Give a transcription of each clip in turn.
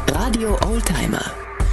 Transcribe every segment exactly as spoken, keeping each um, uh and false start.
Radio Oldtimer.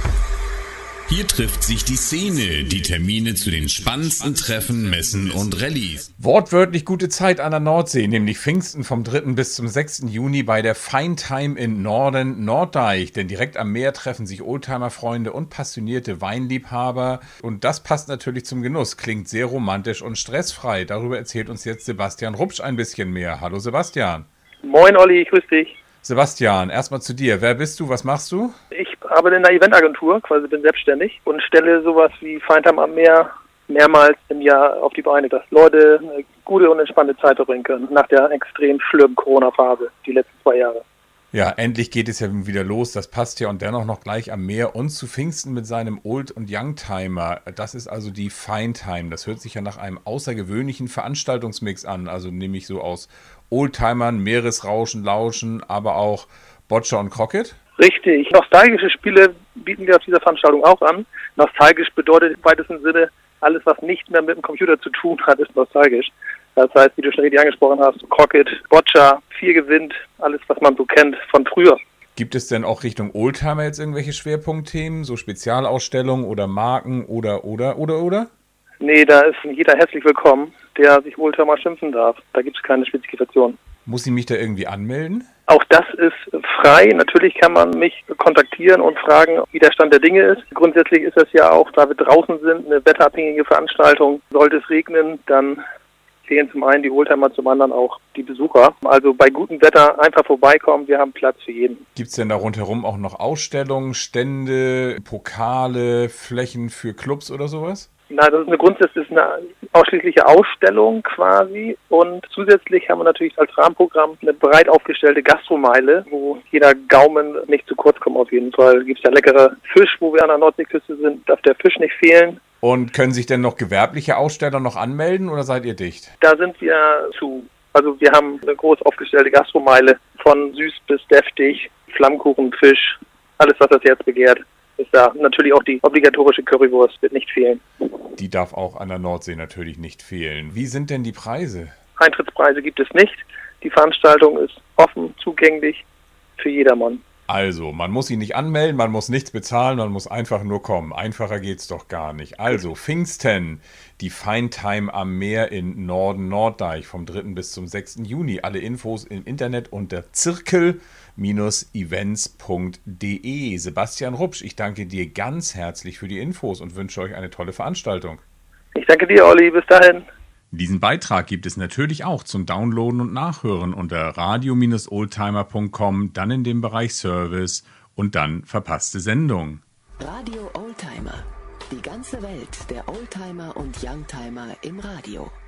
Hier trifft sich die Szene, die Termine zu den spannendsten Treffen, Messen und Rallyes. Wortwörtlich gute Zeit an der Nordsee, nämlich Pfingsten vom dritten bis zum sechsten Juni bei der Fine-Time in Norden Norddeich. Denn direkt am Meer treffen sich Oldtimer-Freunde und passionierte Weinliebhaber. Und das passt natürlich zum Genuss, klingt sehr romantisch und stressfrei. Darüber erzählt uns jetzt Sebastian Rupsch ein bisschen mehr. Hallo Sebastian. Moin Olli, grüß dich. Sebastian, erstmal zu dir. Wer bist du, was machst du? Ich arbeite in einer Eventagentur, quasi bin selbstständig und stelle sowas wie Fine-Time am Meer mehrmals im Jahr auf die Beine, dass Leute eine gute und entspannte Zeit verbringen können, nach der extrem schlimmen Corona-Phase, die letzten zwei Jahre. Ja, endlich geht es ja wieder los, das passt ja und dennoch noch gleich am Meer und zu Pfingsten mit seinem Old- und Youngtimer. Das ist also die Fine-Time. Das hört sich ja nach einem außergewöhnlichen Veranstaltungsmix an, also nämlich so aus Oldtimern, Meeresrauschen, Lauschen, aber auch Boccia und Crockett. Richtig. Nostalgische Spiele bieten wir auf dieser Veranstaltung auch an. Nostalgisch bedeutet im weitesten Sinne, alles, was nicht mehr mit dem Computer zu tun hat, ist nostalgisch. Das heißt, wie du schon richtig angesprochen hast, Crockett, Boccia, Vier gewinnt, alles, was man so kennt von früher. Gibt es denn auch Richtung Oldtimer jetzt irgendwelche Schwerpunktthemen, so Spezialausstellungen oder Marken oder, oder, oder, oder? Nee, da ist jeder herzlich willkommen, der sich Oldtimer schimpfen darf. Da gibt es keine Spezifikation. Muss ich mich da irgendwie anmelden? Auch das ist frei. Natürlich kann man mich kontaktieren und fragen, wie der Stand der Dinge ist. Grundsätzlich ist das ja auch, da wir draußen sind, eine wetterabhängige Veranstaltung. Sollte es regnen, dann fehlen zum einen die Oldtimer, zum anderen auch die Besucher. Also bei gutem Wetter einfach vorbeikommen, wir haben Platz für jeden. Gibt es denn da rundherum auch noch Ausstellungen, Stände, Pokale, Flächen für Clubs oder sowas? Na, das ist eine grundsätzlich ist eine ausschließliche Ausstellung quasi und zusätzlich haben wir natürlich als Rahmenprogramm eine breit aufgestellte Gastromeile, wo jeder Gaumen nicht zu kurz kommt auf jeden Fall. Gibt es ja leckere Fisch, wo wir an der Nordseeküste sind, darf der Fisch nicht fehlen. Und können sich denn noch gewerbliche Aussteller noch anmelden oder seid ihr dicht? Da sind wir zu. Also wir haben eine groß aufgestellte Gastromeile von süß bis deftig, Flammkuchen, Fisch, alles was das Herz begehrt. Ist da natürlich auch die obligatorische Currywurst, wird nicht fehlen. Die darf auch an der Nordsee natürlich nicht fehlen. Wie sind denn die Preise? Eintrittspreise gibt es nicht. Die Veranstaltung ist offen, zugänglich für jedermann. Also, man muss ihn nicht anmelden, man muss nichts bezahlen, man muss einfach nur kommen. Einfacher geht's doch gar nicht. Also, Pfingsten, die Fine-Time am Meer in Norden Norddeich vom dritten bis zum sechsten Juni. Alle Infos im Internet unter zirkel events punkt de. Sebastian Rupsch, ich danke dir ganz herzlich für die Infos und wünsche euch eine tolle Veranstaltung. Ich danke dir, Olli. Bis dahin. Diesen Beitrag gibt es natürlich auch zum Downloaden und Nachhören unter radio Bindestrich oldtimer punkt com, dann in dem Bereich Service und dann verpasste Sendung. Radio Oldtimer. Die ganze Welt der Oldtimer und Youngtimer im Radio.